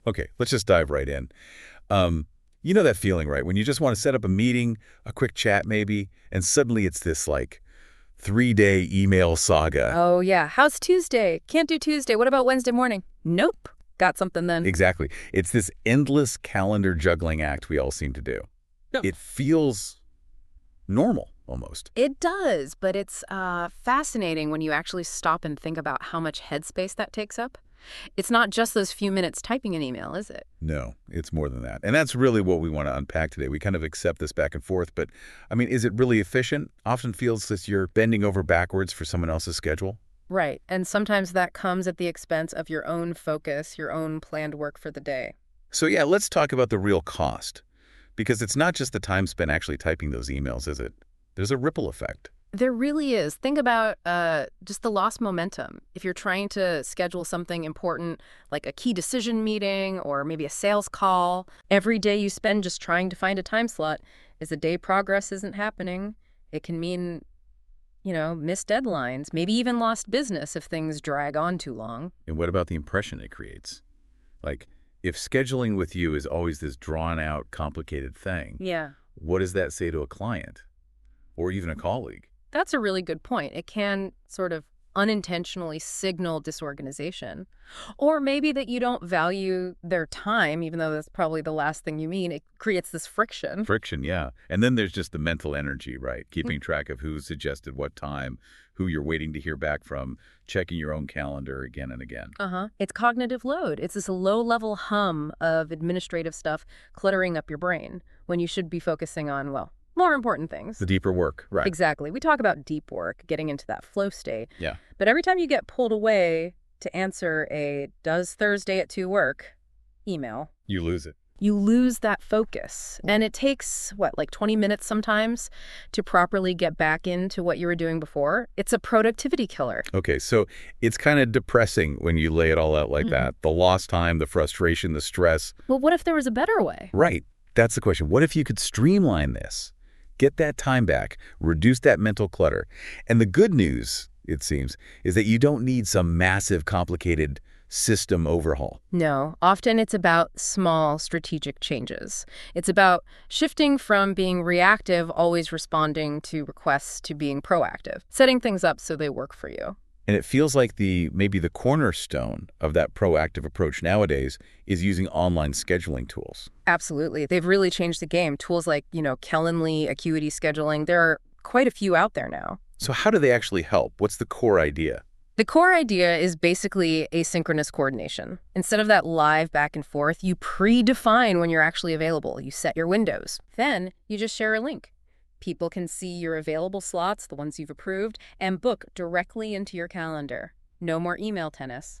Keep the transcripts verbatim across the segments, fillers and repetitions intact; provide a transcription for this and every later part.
Okay, let's just dive right in. Um, you know that feeling, right? When you just want to set up a meeting, a quick chat maybe, and suddenly it's this like three-day email saga. Oh, yeah. How's Tuesday? Can't do Tuesday. What about Wednesday morning? Nope. Got something then. Exactly. It's this endless calendar juggling act we all seem to do. Yep. It feels normal, almost. It does, but it's uh, fascinating when you actually stop and think about how much headspace that takes up. It's not just those few minutes typing an email, is it? No, it's more than that. And that's really what we want to unpack today. We kind of accept this back and forth, but, I mean, is it really efficient? Often feels that you're bending over backwards for someone else's schedule. Right, and sometimes that comes at the expense of your own focus, your own planned work for the day. So yeah, let's talk about the real cost. Because it's not just the time spent actually typing those emails, is it? There's a ripple effect. There really is. Think about uh, just the lost momentum. If you're trying to schedule something important, like a key decision meeting or maybe a sales call, every day you spend just trying to find a time slot, as a day progress isn't happening, it can mean, you know, missed deadlines, maybe even lost business if things drag on too long. And what about the impression it creates? Like, if scheduling with you is always this drawn-out, complicated thing, Yeah. what does that say to a client or even a colleague? That's a really good point. It can sort of unintentionally signal disorganization. Or maybe that you don't value their time, even though that's probably the last thing you mean. It creates this friction. Friction, yeah. And then there's just the mental energy, right? Keeping track of who suggested what time, who you're waiting to hear back from, checking your own calendar again and again. Uh-huh. It's cognitive load. It's this low-level hum of administrative stuff cluttering up your brain when you should be focusing on, well, more important things. The deeper work, right. Exactly. We talk about deep work, getting into that flow state. Yeah. But every time you get pulled away to answer a "does Thursday at two work" email, You lose it. you lose that focus. And it takes, what, like twenty minutes sometimes to properly get back into what you were doing before. It's a productivity killer. Okay, so it's kind of depressing when you lay it all out like Mhm. that. The lost time, the frustration, the stress. Well, what if there was a better way? Right. That's the question. What if you could streamline this? Get that time back, reduce that mental clutter. And the good news, it seems, is that you don't need some massive, complicated system overhaul. No, often it's about small strategic changes. It's about shifting from being reactive, always responding to requests, to being proactive, setting things up so they work for you. And it feels like the maybe the cornerstone of that proactive approach nowadays is using online scheduling tools. Absolutely. They've really changed the game. Tools like, you know, Calendly, Acuity Scheduling, there are quite a few out there now. So how do they actually help? What's the core idea? The core idea is basically asynchronous coordination. Instead of that live back and forth, you predefine when you're actually available. You set your windows. Then you just share a link. People can see your available slots, the ones you've approved, and book directly into your calendar. No more email tennis.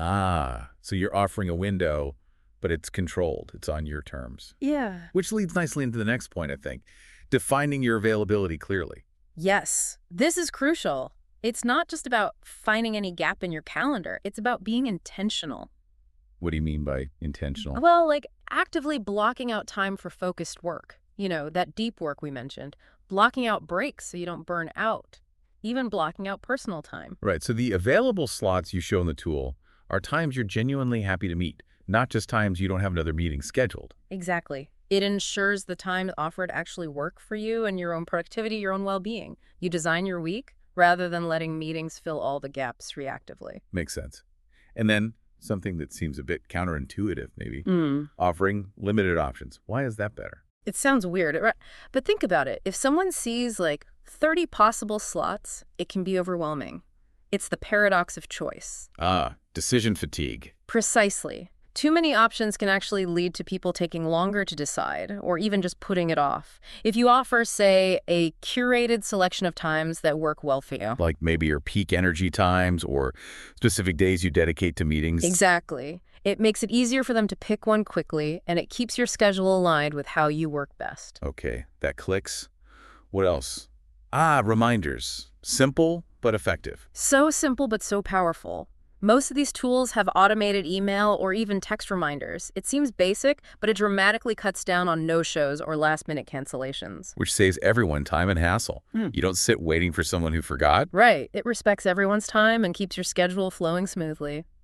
Ah, so you're offering a window, but it's controlled. It's on your terms. Yeah. Which leads nicely into the next point, I think. Defining your availability clearly. Yes, this is crucial. It's not just about finding any gap in your calendar. It's about being intentional. What do you mean by intentional? Well, like actively blocking out time for focused work. You know, that deep work we mentioned. Blocking out breaks so you don't burn out. Even blocking out personal time. Right, so the available slots you show in the tool are times you're genuinely happy to meet, not just times you don't have another meeting scheduled. Exactly. It ensures the time offered actually work for you and your own productivity, your own well-being. You design your week rather than letting meetings fill all the gaps reactively. Makes sense. And then something that seems a bit counterintuitive, maybe, Mm. offering limited options. Why is that better? It sounds weird, right? But think about it. If someone sees like thirty possible slots, it can be overwhelming. It's the paradox of choice. Ah, decision fatigue. Precisely. Too many options can actually lead to people taking longer to decide, or even just putting it off. If you offer, say, a curated selection of times that work well for you. Like maybe your peak energy times or specific days you dedicate to meetings. Exactly. It makes it easier for them to pick one quickly, and it keeps your schedule aligned with how you work best. Okay, that clicks. What else? Ah, reminders. Simple, but effective. So simple, but so powerful. Most of these tools have automated email or even text reminders. It seems basic, but it dramatically cuts down on no-shows or last-minute cancellations. Which saves everyone time and hassle. Mm. You don't sit waiting for someone who forgot. Right. It respects everyone's time and keeps your schedule flowing smoothly.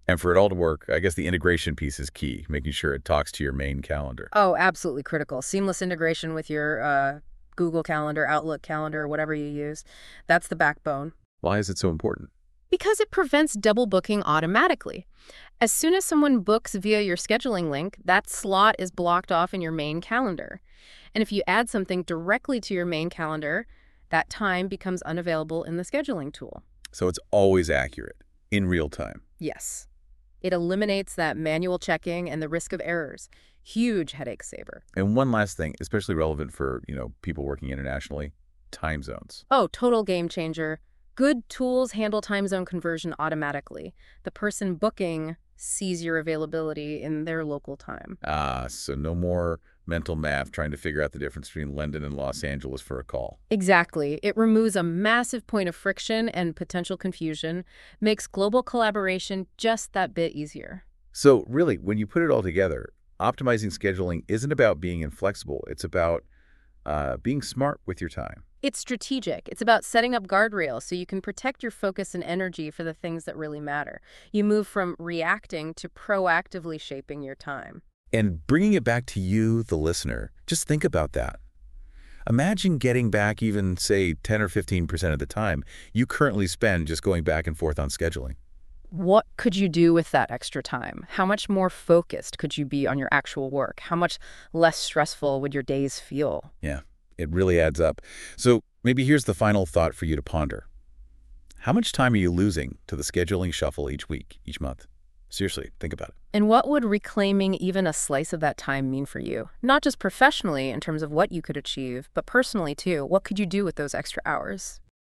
And for it all to work, I guess the integration piece is key, making sure it talks to your main calendar. Oh, absolutely critical. Seamless integration with your uh, Google Calendar, Outlook Calendar, whatever you use. That's the backbone. Why is it so important? Because it prevents double booking automatically. As soon as someone books via your scheduling link, that slot is blocked off in your main calendar. And if you add something directly to your main calendar, that time becomes unavailable in the scheduling tool. So it's always accurate, in real time. Yes. It eliminates that manual checking and the risk of errors. Huge headache saver. And one last thing, especially relevant for, you know, people working internationally, time zones. Oh, total game changer. Good tools handle time zone conversion automatically. The person booking sees your availability in their local time. Ah, so no more mental math trying to figure out the difference between London and Los Angeles for a call. Exactly. It removes a massive point of friction and potential confusion, makes global collaboration just that bit easier. So really, when you put it all together, optimizing scheduling isn't about being inflexible. It's about uh, being smart with your time. It's strategic. It's about setting up guardrails so you can protect your focus and energy for the things that really matter. You move from reacting to proactively shaping your time. And bringing it back to you, the listener, just think about that. Imagine getting back even, say, ten or fifteen percent of the time you currently spend just going back and forth on scheduling. What could you do with that extra time? How much more focused could you be on your actual work? How much less stressful would your days feel? Yeah, it really adds up. So maybe here's the final thought for you to ponder. How much time are you losing to the scheduling shuffle each week, each month? Seriously, think about it. And what would reclaiming even a slice of that time mean for you? Not just professionally in terms of what you could achieve, but personally too. What could you do with those extra hours?